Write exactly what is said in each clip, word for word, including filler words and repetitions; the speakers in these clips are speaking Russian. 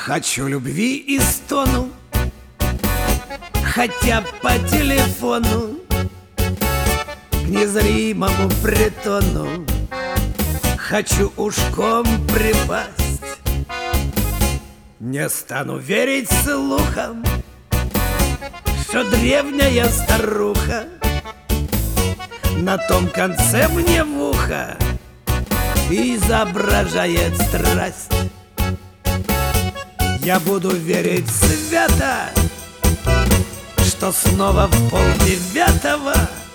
Хочу любви и стону, хотя по телефону к незримому притону хочу ушком припасть. Не стану верить слухам, что древняя старуха на том конце мне в ухо изображает страсть. Я буду верить свято, что снова в полдевятого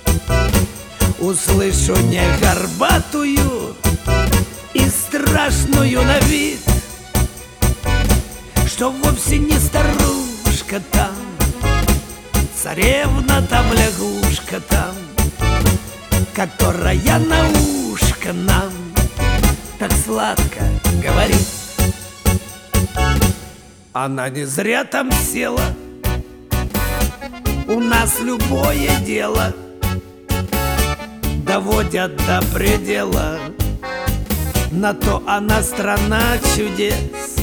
услышу не горбатую и страшную на вид, что вовсе не старушка там, царевна там, лягушка там, которая на ушко нам так сладко говорит. Она не зря там села, у нас любое дело доводят до предела, на то она страна чудес.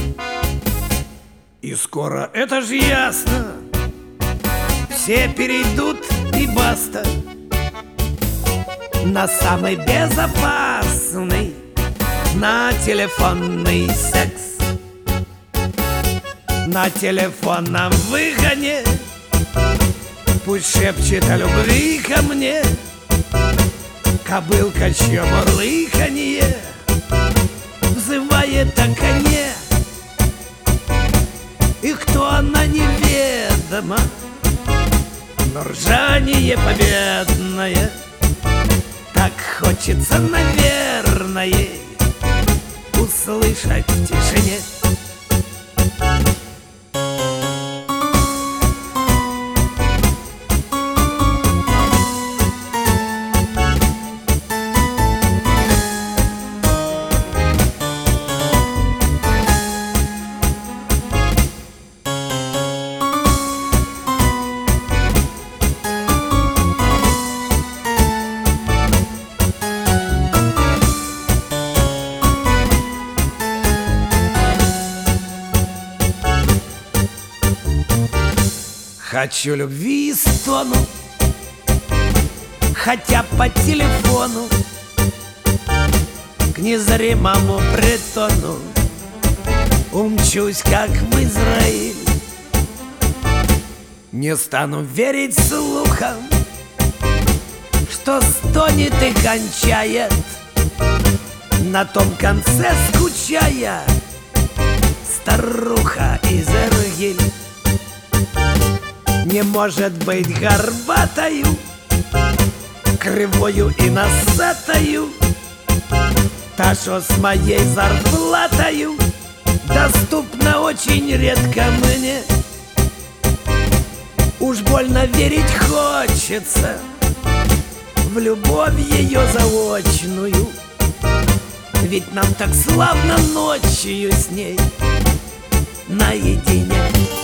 И скоро, это ж ясно, все перейдут и баста на самый безопасный, на телефонный секс. На телефонном выгоне пусть шепчет о любви ко мне кобылка, чье мурлыканье взывает о коне. И кто она, неведомо, но ржание победное так хочется, наверное, услышать в тишине. Хочу любви и стону, хотя по телефону к незримому притону умчусь, как в Израиль. Не стану верить слухам, что стонет и кончает, на том конце скучая, старуха из Иргиль. Не может быть горбатою, кривою и носатою, та, что с моей зарплатою доступна очень редко мне. Уж больно верить хочется в любовь ее заочную, ведь нам так славно ночью с ней наедине.